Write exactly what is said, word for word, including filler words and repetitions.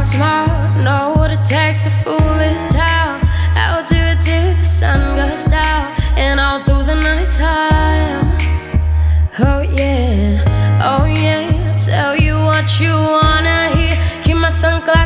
smile. Know what it takes to fool this town. I'll do it till the sun goes down and all through the night time. Oh yeah, oh yeah, I'll tell you what you wanna hear. Keep my sunglasses